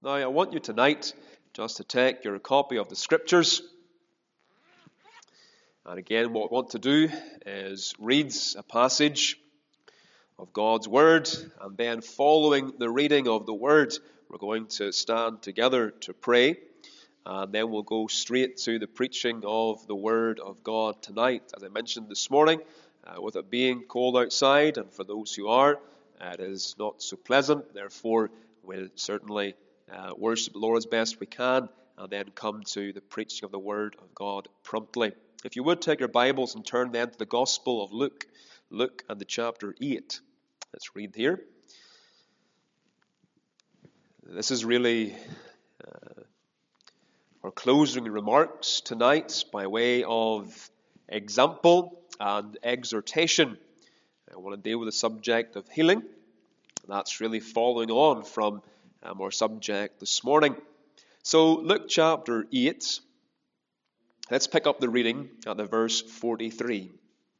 Now, I want you tonight just to take your copy of the Scriptures. And again, what I want to do is read a passage of God's Word, and then following the reading of the Word, we're going to stand together to pray, and then we'll go straight to the preaching of the Word of God tonight. As I mentioned this morning, with it being cold outside, and for those who are, it is not so pleasant. Therefore, we'll certainly worship the Lord as best we can, and then come to the preaching of the Word of God promptly. If you would take your Bibles and turn then to the Gospel of Luke and the chapter 8. Let's read here. This is really our closing remarks tonight by way of example and exhortation. I want to deal with the subject of healing. That's really following on from our subject this morning. So Luke chapter 8, let's pick up the reading at the verse 43.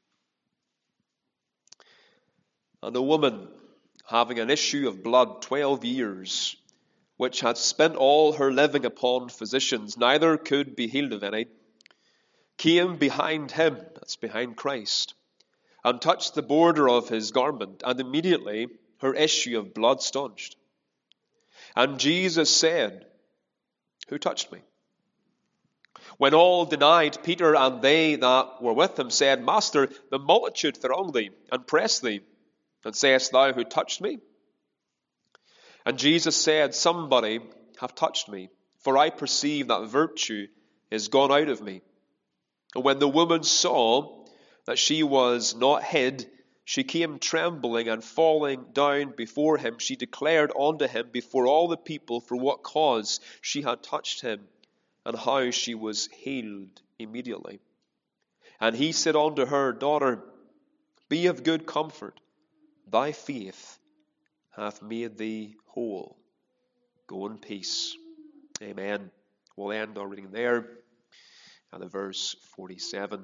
And a woman, having an issue of blood 12 years, which had spent all her living upon physicians, neither could be healed of any, came behind him, that's behind Christ, and touched the border of his garment, and immediately her issue of blood staunched. And Jesus said, "Who touched me?" When all denied, Peter and they that were with him said, "Master, the multitude throng thee, and press thee, and sayest thou, Who touched me?" And Jesus said, "Somebody hath touched me, for I perceive that virtue is gone out of me." And when the woman saw that she was not hid, she came trembling, and falling down before him, she declared unto him before all the people for what cause she had touched him, and how she was healed immediately. And he said unto her, "Daughter, be of good comfort, thy faith hath made thee whole. Go in peace." Amen. We'll end our reading there at the verse 47.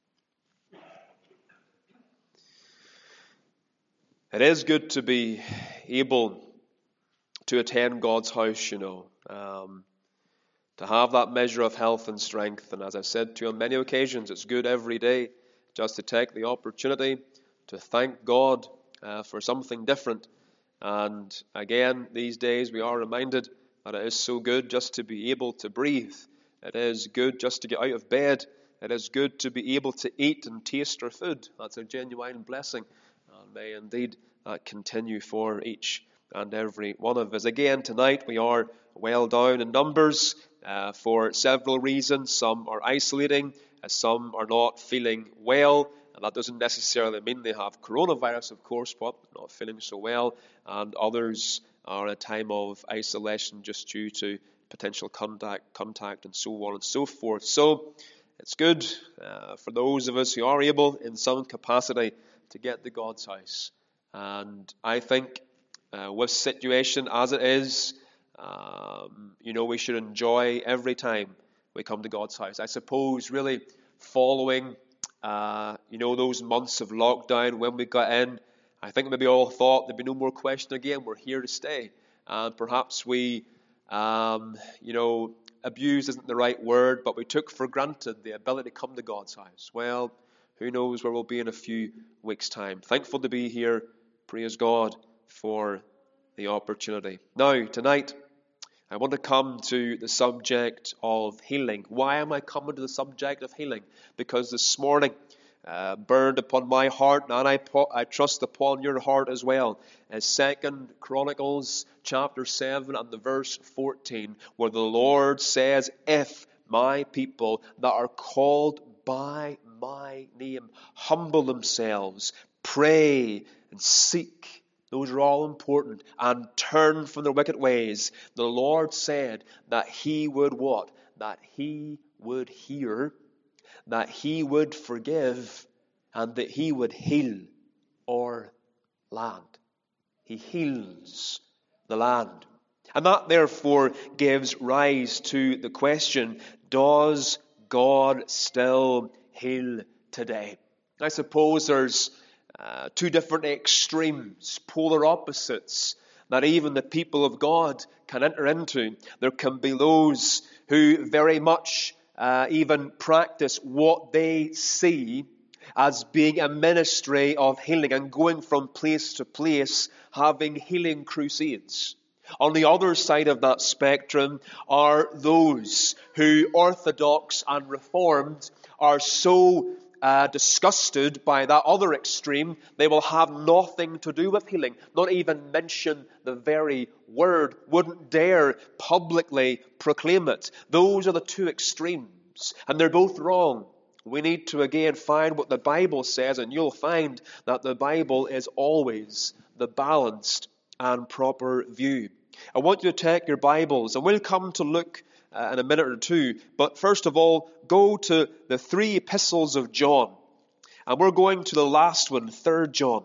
It is good to be able to attend God's house, to have that measure of health and strength. And as I've said to you on many occasions, it's good every day just to take the opportunity to thank God for something different. And again, these days we are reminded that it is so good just to be able to breathe. It is good just to get out of bed. It is good to be able to eat and taste our food. That's a genuine blessing. And may indeed that continue for each and every one of us. Again, tonight we are well down in numbers for several reasons. Some are isolating, some are not feeling well. And that doesn't necessarily mean they have coronavirus, of course, but not feeling so well. And others are in a time of isolation just due to potential contact and so on and so forth. So it's good for those of us who are able in some capacity to get to God's house. And I think with situation as it is, we should enjoy every time we come to God's house. I suppose really following those months of lockdown when we got in, I think maybe all thought there'd be no more question again. We're here to stay. And perhaps we, abused isn't the right word, but we took for granted the ability to come to God's house. Well, who knows where we'll be in a few weeks' time. Thankful to be here. Praise God for the opportunity. Now, tonight, I want to come to the subject of healing. Why am I coming to the subject of healing? Because this morning, burned upon my heart, and I trust upon your heart as well, is 2 Chronicles chapter 7 and the verse 14, where the Lord says, "If my people that are called by my name humble themselves, pray and seek," those are all important, "and turn from their wicked ways," the Lord said that He would what? That He would hear, that He would forgive, and that He would heal our land. He heals the land. And that therefore gives rise to the question, does God still heal today? I suppose there's two different extremes, polar opposites that even the people of God can enter into. There can be those who very much even practice what they see as being a ministry of healing and going from place to place having healing crusades. On the other side of that spectrum are those who, Orthodox and Reformed, are so disgusted by that other extreme, they will have nothing to do with healing, not even mention the very word, wouldn't dare publicly proclaim it. Those are the two extremes, and they're both wrong. We need to again find what the Bible says, and you'll find that the Bible is always the balanced and proper view. I want you to take your Bibles, and we'll come to look in a minute or two, but first of all, go to the three epistles of John, and we're going to the last one, 3 John.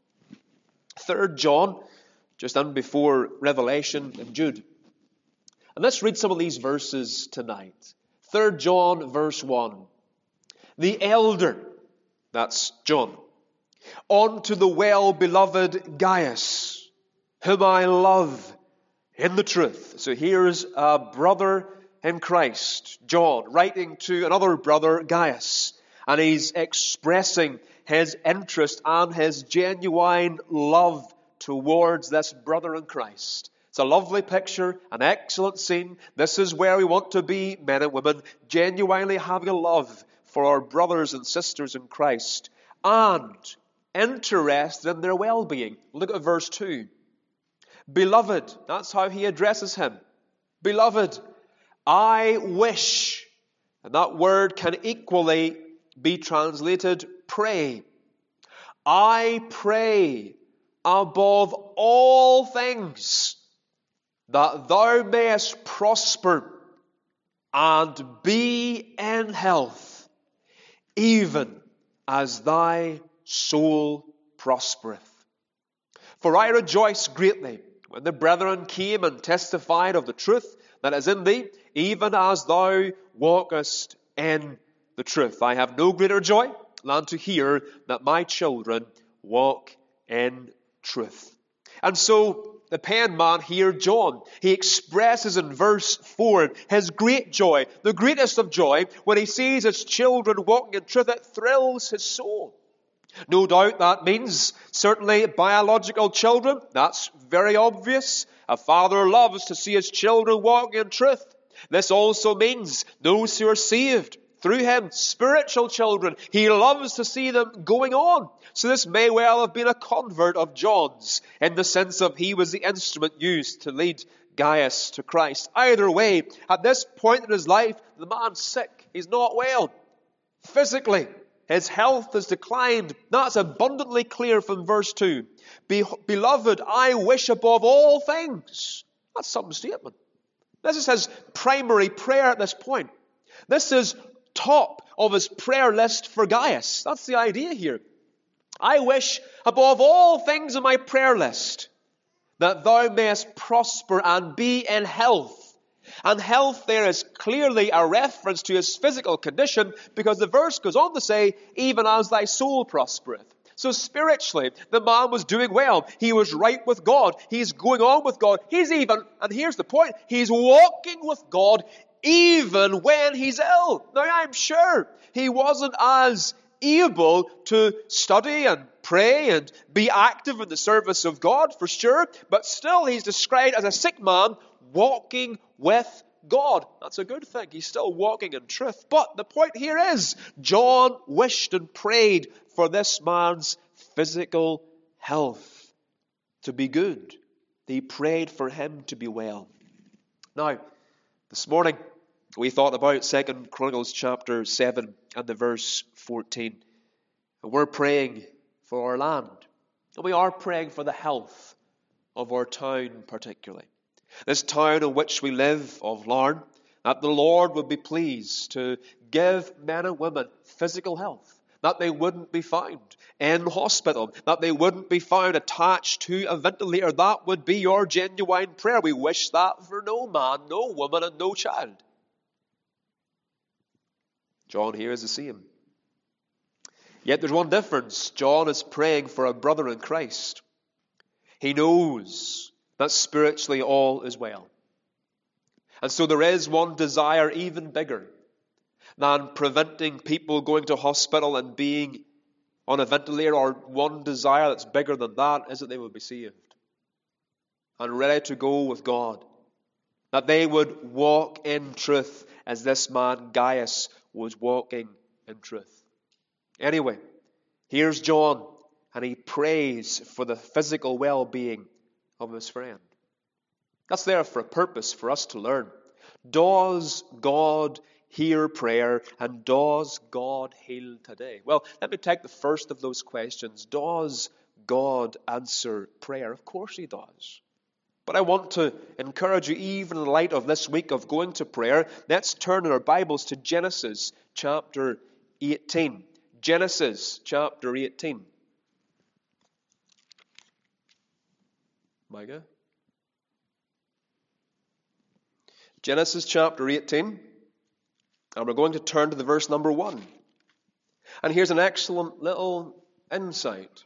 3 John, just in before Revelation and Jude. And let's read some of these verses tonight. 3 John, verse 1. The elder, that's John, unto the well-beloved Gaius, whom I love in the truth. So here's a brother in Christ, John, writing to another brother, Gaius, and he's expressing his interest and his genuine love towards this brother in Christ. It's a lovely picture, an excellent scene. This is where we want to be, men and women, genuinely having a love for our brothers and sisters in Christ and interested in their well-being. Look at verse 2. Beloved, that's how he addresses him. Beloved, I wish, and that word can equally be translated pray. I pray above all things that thou mayest prosper and be in health, even as thy soul prospereth. For I rejoice greatly when the brethren came and testified of the truth that is in thee, even as thou walkest in the truth. I have no greater joy than to hear that my children walk in truth. And so the pen man here, John, he expresses in verse 4 his great joy, the greatest of joy, when he sees his children walking in truth. It thrills his soul. No doubt that means certainly biological children. That's very obvious. A father loves to see his children walking in truth. This also means those who are saved through him, spiritual children. He loves to see them going on. So this may well have been a convert of John's, in the sense of he was the instrument used to lead Gaius to Christ. Either way, at this point in his life, the man's sick. He's not well. Physically, his health has declined. That's abundantly clear from verse 2. Beloved, I wish above all things. That's some statement. This is his primary prayer at this point. This is top of his prayer list for Gaius. That's the idea here. I wish above all things in my prayer list that thou mayest prosper and be in health. And health there is clearly a reference to his physical condition, because the verse goes on to say, even as thy soul prospereth. So spiritually, the man was doing well. He was right with God. He's going on with God. He's even, and here's the point, he's walking with God even when he's ill. Now I'm sure he wasn't as able to study and pray and be active in the service of God, for sure, but still he's described as a sick man walking with God. That's a good thing. He's still walking in truth. But the point here is, John wished and prayed for this man's physical health to be good. He prayed for him to be well. Now, this morning, we thought about 2 Chronicles chapter 7 and the verse 14. And we're praying for our land. And we are praying for the health of our town particularly. This town in which we live, of Larne, that the Lord would be pleased to give men and women physical health, that they wouldn't be found in hospital, that they wouldn't be found attached to a ventilator. That would be your genuine prayer. We wish that for no man, no woman, and no child. John here is the same. Yet there's one difference. John is praying for a brother in Christ. He knows that spiritually all is well. And so there is one desire even bigger than preventing people going to hospital and being on a ventilator, or one desire that's bigger than that is that they would be saved and ready to go with God, that they would walk in truth as this man Gaius was walking in truth. Anyway, here's John, and he prays for the physical well-being of his friend. That's there for a purpose for us to learn. Does God hear prayer, and does God heal today? Well, let me take the first of those questions. Does God answer prayer? Of course he does. But I want to encourage you, even in light of this week of going to prayer, let's turn in our Bibles to Genesis chapter 18. Genesis chapter 18. Micah? Genesis chapter 18. And we're going to turn to the verse number 1. And here's an excellent little insight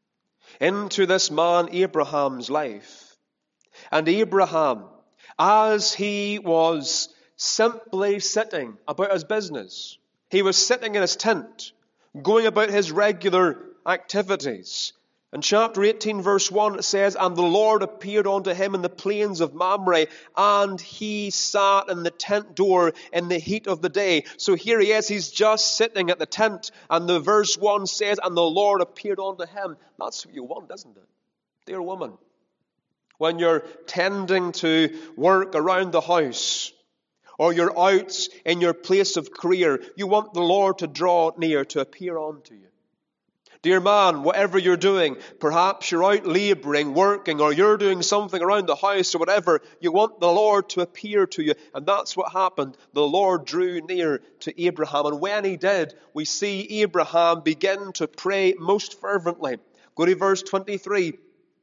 into this man Abraham's life. And Abraham, as he was simply sitting about his business, he was sitting in his tent, going about his regular activities. In chapter 18, verse 1, it says, "And the Lord appeared unto him in the plains of Mamre, and he sat in the tent door in the heat of the day." So here he is, he's just sitting at the tent, and the verse 1 says, "And the Lord appeared unto him." That's what you want, isn't it? Dear woman, when you're tending to work around the house, or you're out in your place of career, you want the Lord to draw near, to appear unto you. Dear man, whatever you're doing, perhaps you're out labouring, working, or you're doing something around the house or whatever, you want the Lord to appear to you. And that's what happened. The Lord drew near to Abraham. And when he did, we see Abraham begin to pray most fervently. Go to verse 23.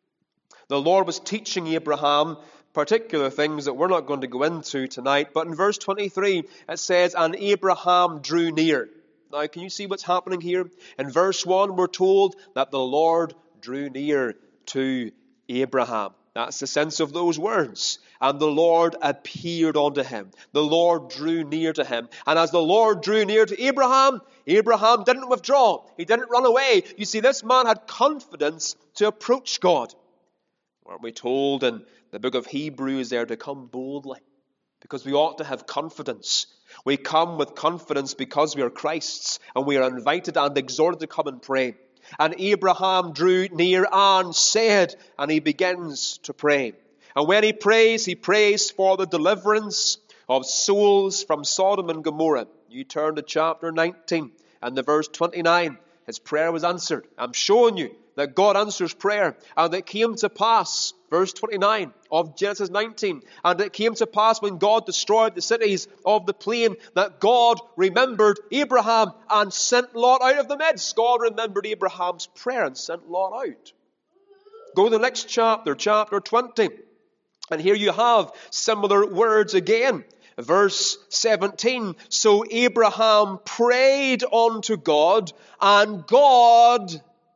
The Lord was teaching Abraham particular things that we're not going to go into tonight. But in verse 23, it says, "And Abraham drew near." Now, can you see what's happening here? In verse 1, we're told that the Lord drew near to Abraham. That's the sense of those words. And the Lord appeared unto him. The Lord drew near to him. And as the Lord drew near to Abraham, Abraham didn't withdraw. He didn't run away. You see, this man had confidence to approach God. Aren't we told in the book of Hebrews there to come boldly? Because we ought to have confidence. We come with confidence because we are Christ's, and we are invited and exhorted to come and pray. And Abraham drew near and said, and he begins to pray. And when he prays for the deliverance of souls from Sodom and Gomorrah. You turn to chapter 19 and the verse 29. His prayer was answered. I'm showing you that God answers prayer. And it came to pass, verse 29 of Genesis 19, and it came to pass when God destroyed the cities of the plain, that God remembered Abraham and sent Lot out of the midst. God remembered Abraham's prayer and sent Lot out. Go to the next chapter, chapter 20. And here you have similar words again. Verse 17, so Abraham prayed unto God, and God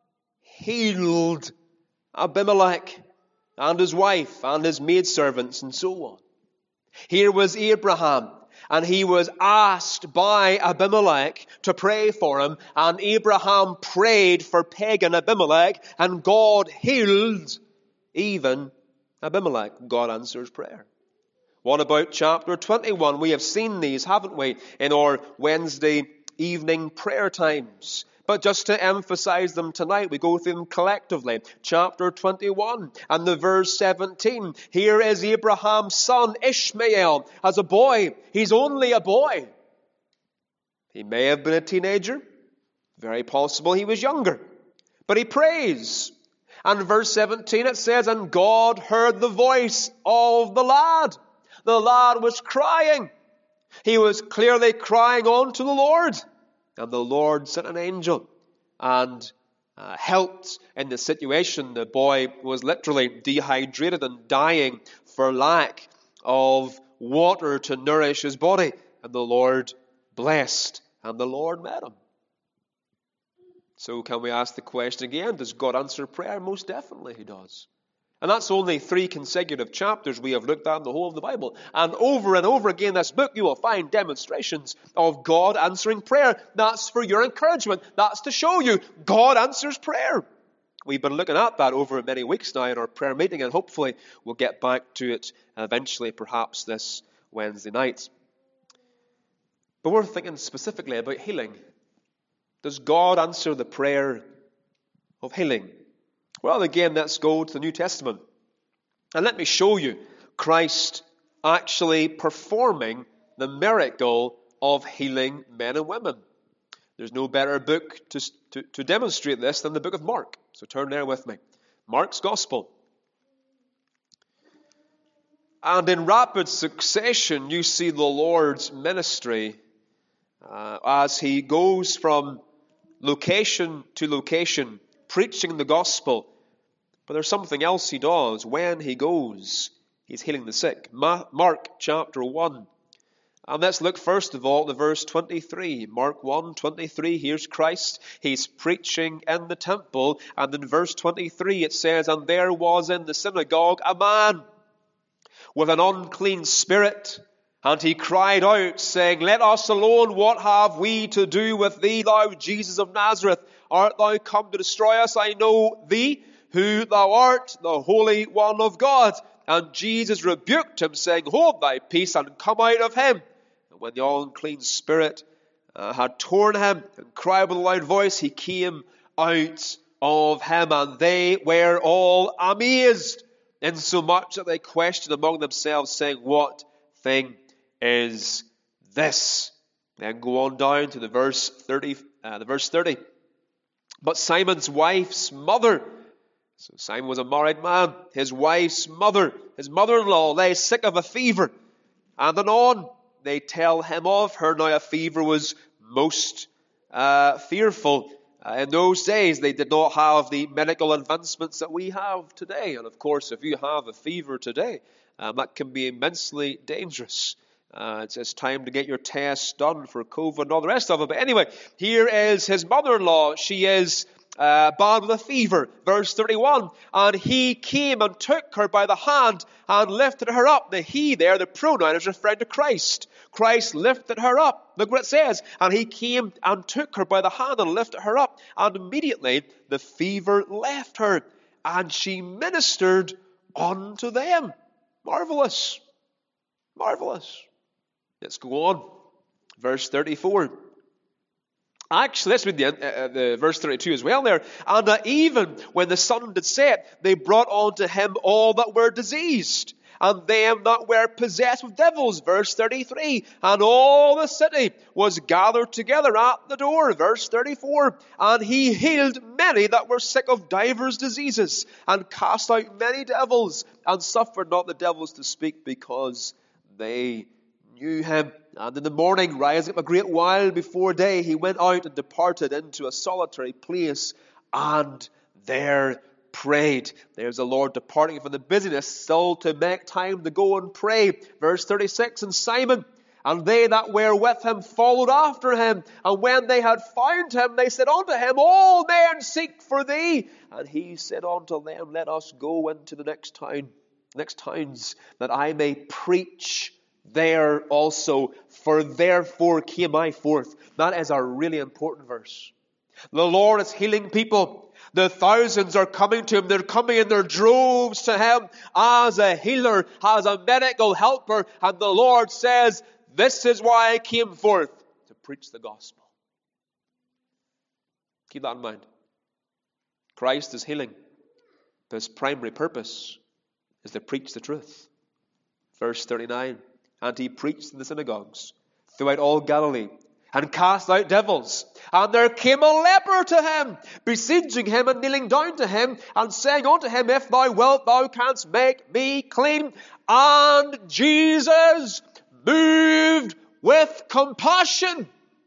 healed Abimelech and his wife and his maidservants and so on. Here was Abraham, and he was asked by Abimelech to pray for him, and Abraham prayed for pagan Abimelech, and God healed even Abimelech. God answers prayer. What about chapter 21? We have seen these, haven't we, in our Wednesday evening prayer times. But just to emphasize them tonight, we go through them collectively. Chapter 21 and the verse 17. Here is Abraham's son Ishmael as a boy. He's only a boy. He may have been a teenager. Very possible he was younger. But he prays. And verse 17 it says, and God heard the voice of the lad. The lad was crying. He was clearly crying on to the Lord. And the Lord sent an angel and helped in the situation. The boy was literally dehydrated and dying for lack of water to nourish his body. And the Lord blessed, and the Lord met him. So can we ask the question again, does God answer prayer? Most definitely he does. And that's only 3 consecutive chapters we have looked at in the whole of the Bible. And over again in this book, you will find demonstrations of God answering prayer. That's for your encouragement. That's to show you God answers prayer. We've been looking at that over many weeks now in our prayer meeting, and hopefully we'll get back to it eventually, perhaps this Wednesday night. But we're thinking specifically about healing. Does God answer the prayer of healing? Well, again, let's go to the New Testament. And let me show you Christ actually performing the miracle of healing men and women. There's no better book to demonstrate this than the book of Mark. So turn there with me. Mark's Gospel. And in rapid succession, you see the Lord's ministry as he goes from location to location, preaching the gospel. But there's something else he does. When he goes, he's healing the sick. Mark chapter 1. And let's look first of all at verse 23. Mark 1:23, here's Christ. He's preaching in the temple. And in verse 23 it says, "And there was in the synagogue a man with an unclean spirit. And he cried out, saying, Let us alone, what have we to do with thee, thou Jesus of Nazareth? Art thou come to destroy us? I know thee, who thou art, the Holy One of God. And Jesus rebuked him, saying, Hold thy peace, and come out of him. And when the unclean spirit had torn him, and cried with a loud voice, he came out of him. And they were all amazed, insomuch that they questioned among themselves, saying, What thing is this? Then go on down to the verse 30. But Simon's wife's mother, so Simon was a married man, his wife's mother, his mother-in-law, lay sick of a fever. And anon they tell him of her. Now a fever was most fearful. In those days they did not have the medical advancements that we have today. And of course, if you have a fever today, that can be immensely dangerous. It's time to get your tests done for COVID and all the rest of it. But anyway, here is his mother-in-law. She is bad with a fever. Verse 31. And he came and took her by the hand and lifted her up. The he there, the pronoun, is referring to Christ. Christ lifted her up. Look what it says. And he came and took her by the hand and lifted her up. And immediately the fever left her. And she ministered unto them. Marvelous. Marvelous. Let's go on. Verse 34. Actually, let's read the verse 32 as well there. And even when the sun did set, they brought unto him all that were diseased, and them that were possessed with devils. Verse 33. And all the city was gathered together at the door. Verse 34. And he healed many that were sick of divers diseases, and cast out many devils, and suffered not the devils to speak, because they knew him. And in the morning, rising up a great while before day, he went out and departed into a solitary place, and there prayed. There's the Lord departing from the busyness still to make time to go and pray. Verse 36. And Simon and they that were with him followed after him. And when they had found him, they said unto him, All men seek for thee. And he said unto them, Let us go into the next towns, that I may preach there also, for therefore came I forth. That is a really important verse. The Lord is healing people. The thousands are coming to him. They're coming in their droves to him as a healer, as a medical helper. And the Lord says, This is why I came forth, to preach the gospel. Keep that in mind. Christ is healing. His primary purpose is to preach the truth. Verse 39. And he preached in the synagogues throughout all Galilee, and cast out devils. And there came a leper to him, beseeching him and kneeling down to him, and saying unto him, If thou wilt, thou canst make me clean. And Jesus, moved with compassion,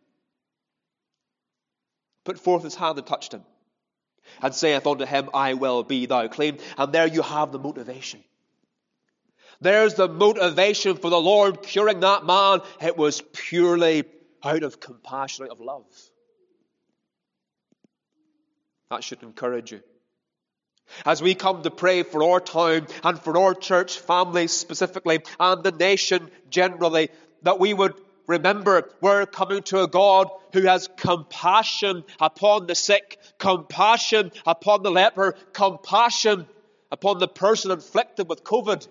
put forth his hand and touched him, and saith unto him, I will, be thou clean. And there you have the motivation. There's the motivation for the Lord curing that man. It was purely out of compassion, out of love. That should encourage you. As we come to pray for our town and for our church families specifically and the nation generally, that we would remember we're coming to a God who has compassion upon the sick, compassion upon the leper, compassion upon the person inflicted with COVID.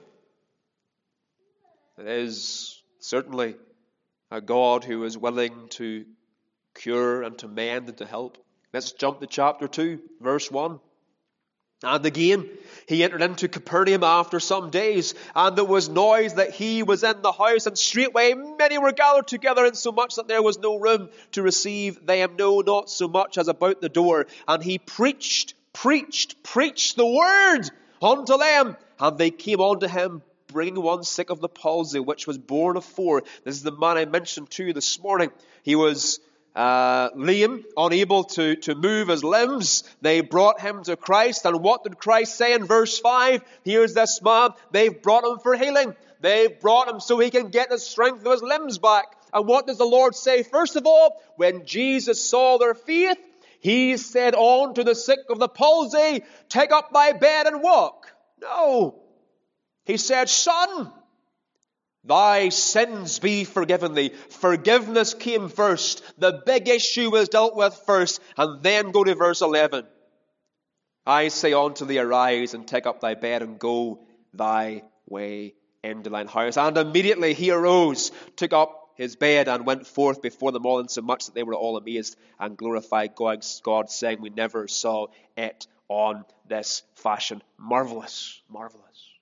It is certainly a God who is willing to cure and to mend and to help. Let's jump to chapter 2, verse 1. And again, he entered into Capernaum after some days, and there was noise that he was in the house, and straightway many were gathered together, insomuch that there was no room to receive them, no, not so much as about the door. And he preached the word unto them, and they came unto him, bringing one sick of the palsy, which was born of 4. This is the man I mentioned to you this morning. He was lame, unable to move his limbs. They brought him to Christ, and what did Christ say in verse 5? Here's this man. They've brought him for healing. They've brought him so he can get the strength of his limbs back. And what does the Lord say? First of all, when Jesus saw their faith, he said unto the sick of the palsy, take up thy bed and walk. No. He said, son, thy sins be forgiven thee. Forgiveness came first. The big issue was dealt with first. And then go to verse 11. I say unto thee, arise and take up thy bed and go thy way into thine house. And immediately he arose, took up his bed, and went forth before them all, insomuch that they were all amazed and glorified God, saying, we never saw it on this fashion. Marvelous, marvelous.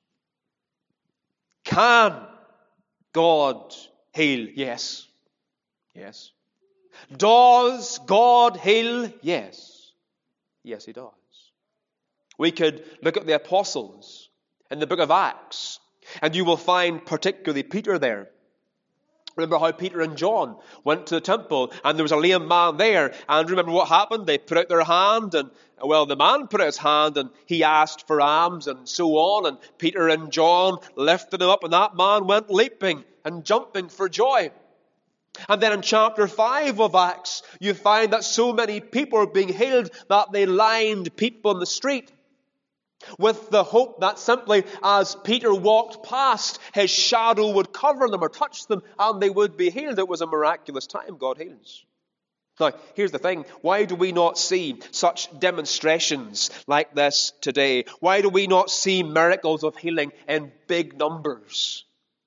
Can God heal? Yes. Yes. Does God heal? Yes. Yes, he does. We could look at the apostles in the book of Acts, and you will find particularly Peter there. Remember how Peter and John went to the temple, and there was a lame man there, and remember what happened? They put out their hand, and well, the man put out his hand, and he asked for alms, and so on, and Peter and John lifted him up, and that man went leaping and jumping for joy. And then in chapter 5 of Acts, you find that so many people are being healed that they lined people in the street, with the hope that simply as Peter walked past, his shadow would cover them or touch them and they would be healed. It was a miraculous time. God heals. Now, here's the thing. Why do we not see such demonstrations like this today? Why do we not see miracles of healing in big numbers?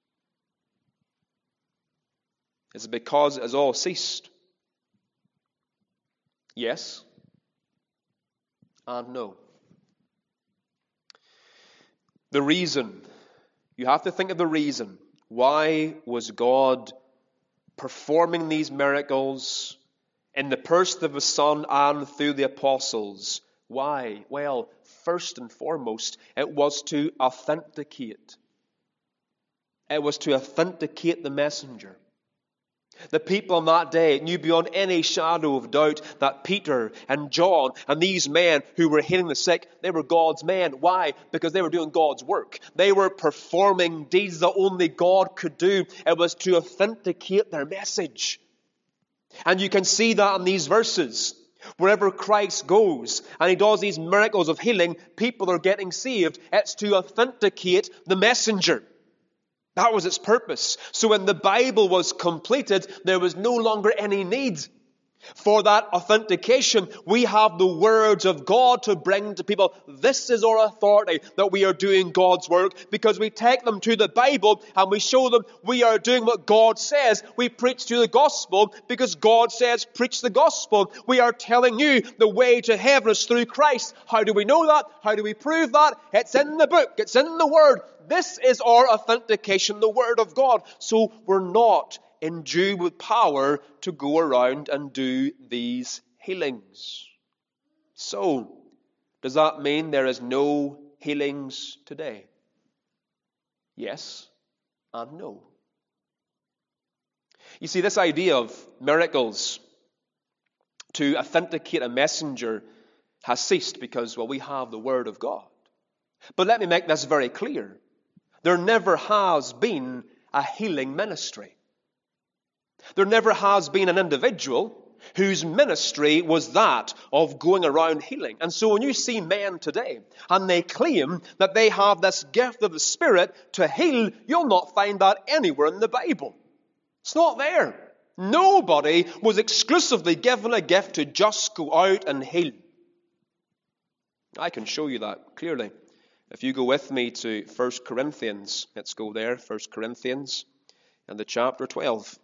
Is it because it has all ceased? Yes and no. The reason, you have to think of the reason. Why was God performing these miracles in the person of His Son and through the apostles? Why? Well, first and foremost, it was to authenticate. It was to authenticate the messenger. The people on that day knew beyond any shadow of doubt that Peter and John and these men who were healing the sick, they were God's men. Why? Because they were doing God's work. They were performing deeds that only God could do. It was to authenticate their message. And you can see that in these verses. Wherever Christ goes and He does these miracles of healing, people are getting saved. It's to authenticate the messenger. That was its purpose. So when the Bible was completed, there was no longer any need for that authentication. We have the words of God to bring to people. This is our authority, that we are doing God's work, because we take them to the Bible and we show them we are doing what God says. We preach to the gospel because God says preach the gospel. We are telling you the way to heaven is through Christ. How do we know that? How do we prove that? It's in the book. It's in the Word. This is our authentication, the Word of God. So we're not endued with power to go around and do these healings. So, does that mean there is no healings today? Yes and no. You see, this idea of miracles to authenticate a messenger has ceased because, well, we have the Word of God. But let me make this very clear. There never has been a healing ministry. There never has been an individual whose ministry was that of going around healing. And so when you see men today, and they claim that they have this gift of the Spirit to heal, you'll not find that anywhere in the Bible. It's not there. Nobody was exclusively given a gift to just go out and heal. I can show you that clearly. If you go with me to 1 Corinthians, let's go there, 1 Corinthians, and the chapter 12.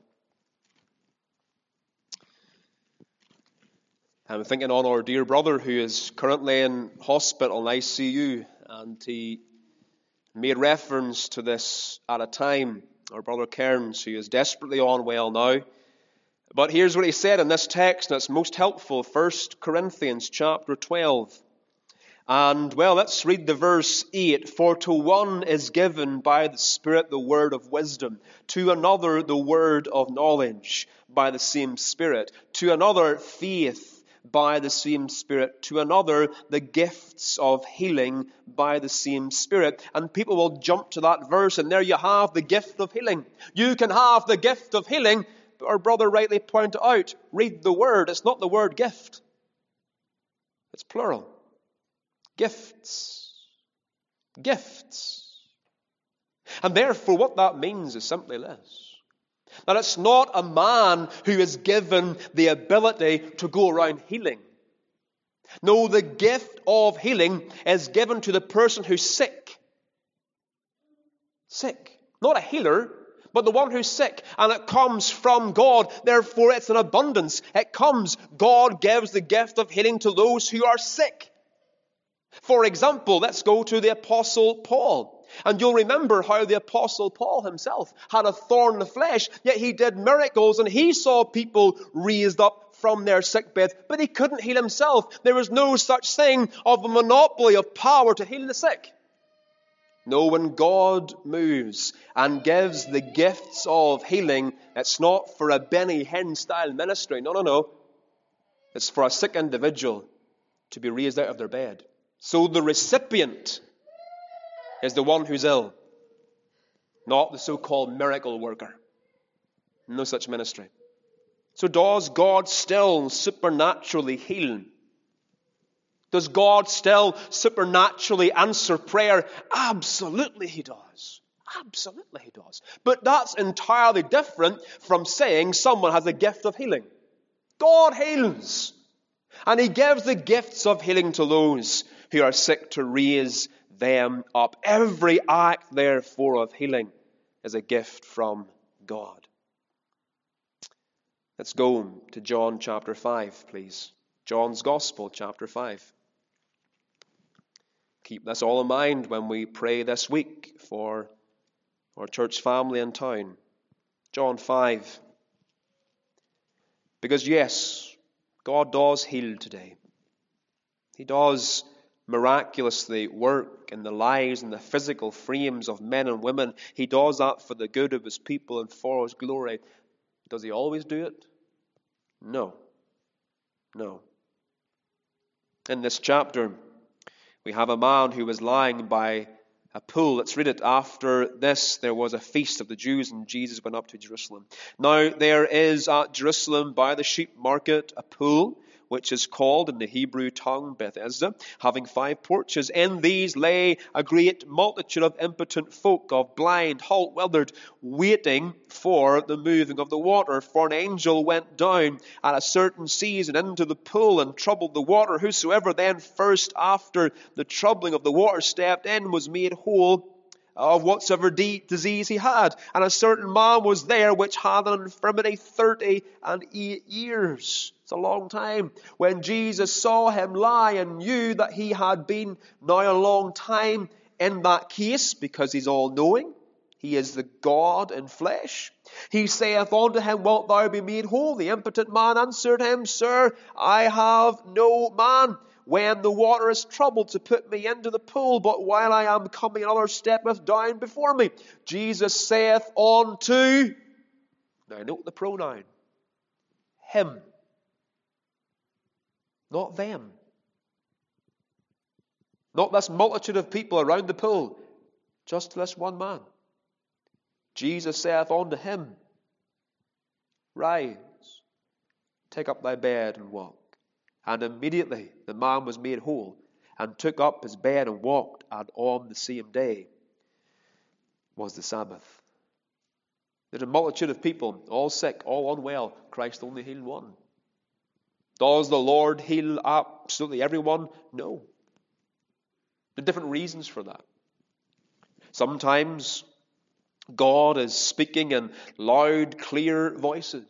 I'm thinking on our dear brother who is currently in hospital in ICU, and he made reference to this at a time, our brother Cairns, who is desperately unwell now. But here's what he said in this text, and it's most helpful, 1 Corinthians chapter 12. And, well, let's read the verse 8. For to one is given by the Spirit the word of wisdom, to another the word of knowledge by the same Spirit, to another faith by the same Spirit, to another the gifts of healing by the same Spirit. And people will jump to that verse, and there you have the gift of healing. You can have the gift of healing, but our brother rightly pointed out, read the word. It's not the word gift. It's plural. Gifts. Gifts. And therefore what that means is simply this. That it's not a man who is given the ability to go around healing. No, the gift of healing is given to the person who's sick. Sick. Not a healer, but the one who's sick. And it comes from God. Therefore, it's an abundance. It comes. God gives the gift of healing to those who are sick. For example, let's go to the Apostle Paul. And you'll remember how the Apostle Paul himself had a thorn in the flesh, yet he did miracles and he saw people raised up from their sickbeds, but he couldn't heal himself. There was no such thing of a monopoly of power to heal the sick. No, when God moves and gives the gifts of healing, it's not for a Benny Hinn style ministry. No. It's for a sick individual to be raised out of their bed. So the recipient is the one who's ill, not the so-called miracle worker. No such ministry. So does God still supernaturally heal? Does God still supernaturally answer prayer? Absolutely he does. Absolutely he does. But that's entirely different from saying someone has a gift of healing. God heals. And he gives the gifts of healing to those who are sick to raise them up. Every act, therefore, of healing is a gift from God. Let's go to John chapter 5, please. John's Gospel, chapter 5. Keep this all in mind when we pray this week for our church family in town. John 5. Because yes, God does heal today. He does miraculously work in the lives and the physical frames of men and women. He does that for the good of his people and for his glory. Does he always do it? No. In this chapter, we have a man who was lying by a pool. Let's read it. After this, there was a feast of the Jews, and Jesus went up to Jerusalem. Now, there is at Jerusalem by the sheep market a pool, which is called in the Hebrew tongue Bethesda, having 5 porches. In these lay a great multitude of impotent folk, of blind, halt, withered, waiting for the moving of the water. For an angel went down at a certain season into the pool and troubled the water. Whosoever then first after the troubling of the water stepped in was made whole of whatsoever disease he had. And a certain man was there which had an infirmity 38 years. It's a long time. When Jesus saw him lie and knew that he had been now a long time in that case, because he's all-knowing, he is the God in flesh, he saith unto him, Wilt thou be made whole? The impotent man answered him, Sir, I have no man when the water is troubled to put me into the pool, but while I am coming, another steppeth down before me. Jesus saith unto, now note the pronoun, him, not them, not this multitude of people around the pool, just this one man. Jesus saith unto him, Rise, take up thy bed and walk. And immediately the man was made whole, and took up his bed and walked, and on the same day was the Sabbath. There's a multitude of people, all sick, all unwell. Christ only healed one. Does the Lord heal absolutely everyone? No. There are different reasons for that. Sometimes God is speaking in loud, clear voices.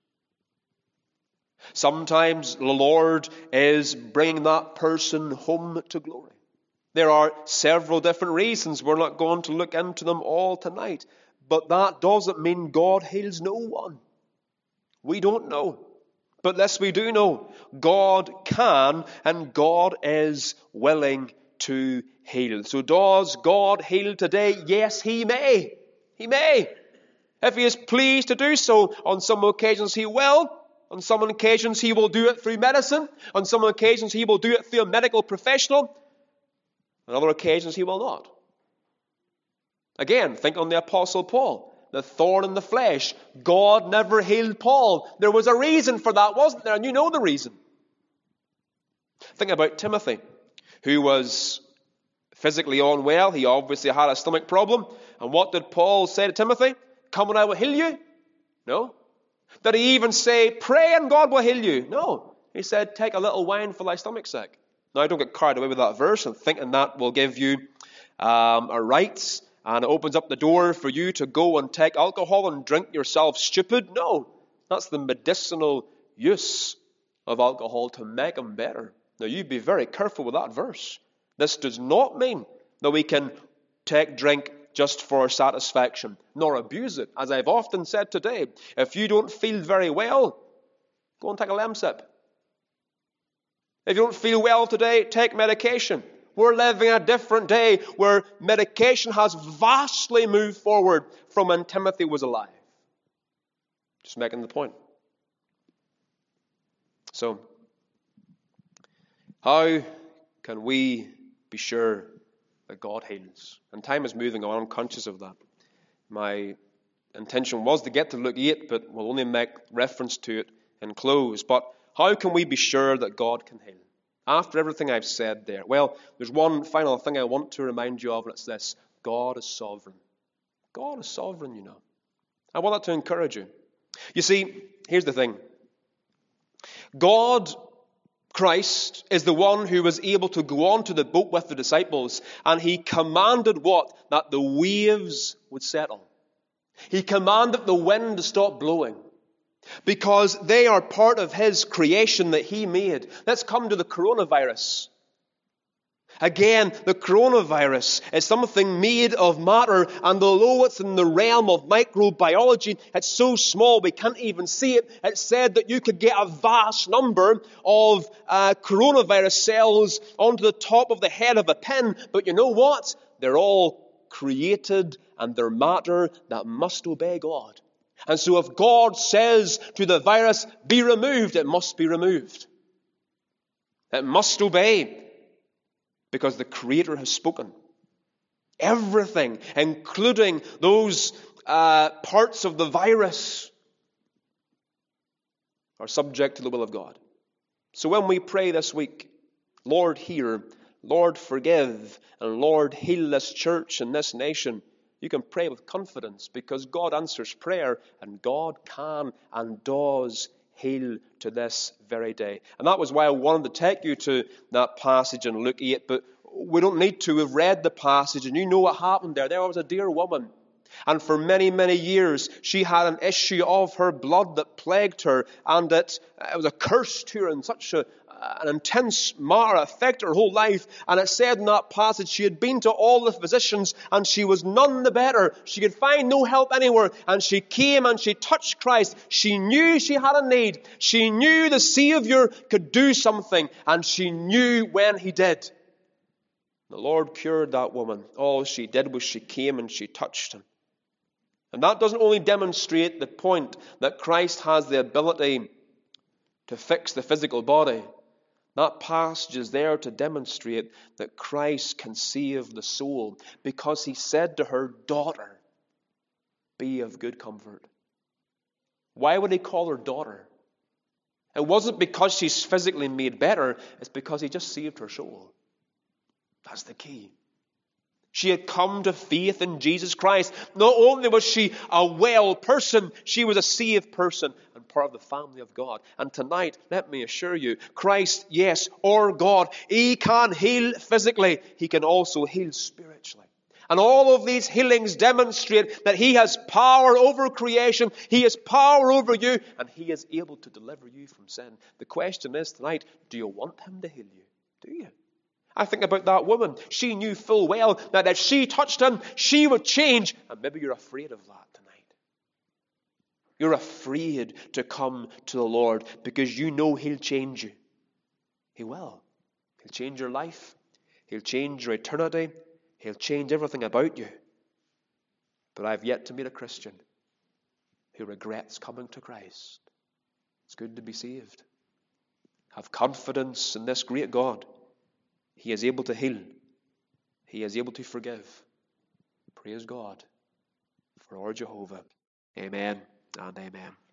Sometimes the Lord is bringing that person home to glory. There are several different reasons. We're not going to look into them all tonight. But that doesn't mean God heals no one. We don't know. But this we do know. God can and God is willing to heal. So does God heal today? Yes, He may. He may. If He is pleased to do so, on some occasions He will. On some occasions He will do it through medicine. On some occasions He will do it through a medical professional. On other occasions He will not. Again, think on the Apostle Paul. The thorn in the flesh. God never healed Paul. There was a reason for that, wasn't there? And you know the reason. Think about Timothy, who was physically unwell. He obviously had a stomach problem. And what did Paul say to Timothy? Come and I will heal you? No. Did he even say, pray and God will heal you? No. He said, take a little wine for thy stomach's sake. Now, don't get carried away with that verse and thinking that will give you a rights and it opens up the door for you to go and take alcohol and drink yourself stupid. No. That's the medicinal use of alcohol to make them better. Now, you be very careful with that verse. This does not mean that we can take drink just for satisfaction, nor abuse it. As I've often said today, if you don't feel very well, go and take a Lemsip. If you don't feel well today, take medication. We're living a different day where medication has vastly moved forward from when Timothy was alive. Just making the point. So, how can we be sure that God heals? And time is moving on. I'm conscious of that. My intention was to get to Luke 8, but we'll only make reference to it and close. But how can we be sure that God can heal? After everything I've said there, well, there's one final thing I want to remind you of, and it's this. God is sovereign. God is sovereign, you know. I want that to encourage you. You see, here's the thing. God, Christ, is the one who was able to go onto the boat with the disciples, and He commanded what? That the waves would settle. He commanded the wind to stop blowing. Because they are part of His creation that He made. Let's come to the coronavirus. Again, the coronavirus is something made of matter, and although it's in the realm of microbiology, it's so small we can't even see it. It's said that you could get a vast number of coronavirus cells onto the top of the head of a pin, but you know what? They're all created and they're matter that must obey God. And so if God says to the virus, be removed, it must be removed. It must obey because the Creator has spoken. Everything, including those parts of the virus, are subject to the will of God. So when we pray this week, Lord, hear, Lord, forgive, and Lord, heal this church and this nation, you can pray with confidence because God answers prayer and God can and does heal to this very day. And that was why I wanted to take you to that passage in Luke 8, but we don't need to. We've read the passage and you know what happened there. There was a dear woman. And for many, many years, she had an issue of her blood that plagued her, and it was a curse to her in such an intense manner, affected her whole life. And it said in that passage, she had been to all the physicians, and she was none the better. She could find no help anywhere, and she came and she touched Christ. She knew she had a need. She knew the Savior could do something, and she knew when He did. The Lord cured that woman. All she did was she came and she touched Him. And that doesn't only demonstrate the point that Christ has the ability to fix the physical body. That passage is there to demonstrate that Christ can save the soul, because He said to her, daughter, be of good comfort. Why would He call her daughter? It wasn't because she's physically made better. It's because he just saved her soul. That's the key. She had come to faith in Jesus Christ. Not only was she a well person, she was a saved person and part of the family of God. And tonight, let me assure you, Christ, yes, or God, He can heal physically. He can also heal spiritually. And all of these healings demonstrate that He has power over creation. He has power over you, and He is able to deliver you from sin. The question is tonight, do you want Him to heal you? Do you? I think about that woman. She knew full well that if she touched Him, she would change. And maybe you're afraid of that tonight. You're afraid to come to the Lord because you know He'll change you. He will. He'll change your life. He'll change your eternity. He'll change everything about you. But I've yet to meet a Christian who regrets coming to Christ. It's good to be saved. Have confidence in this great God. He is able to heal. He is able to forgive. Praise God for our Jehovah. Amen and amen.